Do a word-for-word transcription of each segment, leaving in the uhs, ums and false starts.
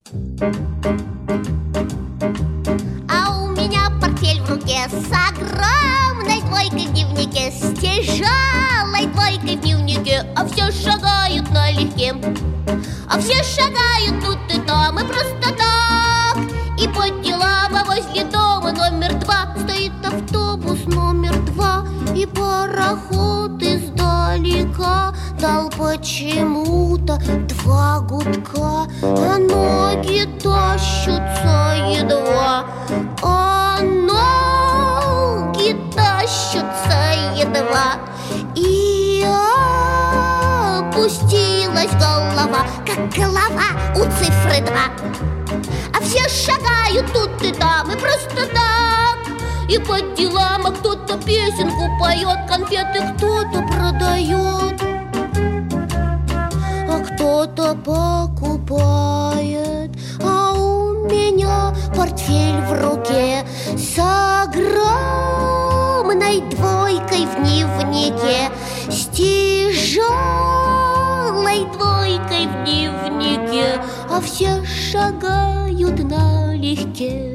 А у меня портфель в руке с огромной двойкой в дневнике, с тяжелой двойкой в дневнике. А все шагают налегке, а все шагают тут и там, и просто так. И по делам, а возле дома номер два стоит автобус номер два. И пароход издалека дал почему-то два гудка, а ноги тащутся едва, а ноги тащутся едва. И опустилась голова, как голова у цифры два. А все шагают тут и там, и просто так. И по делам, а кто-то песенку поет, конфеты кто-то продает, а кто-то покупает. А у меня портфель в руке с огромной двойкой в дневнике, с тяжелой двойкой в дневнике. А все шагают налегке,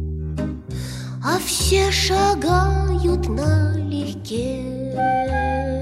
а все шагают налегке.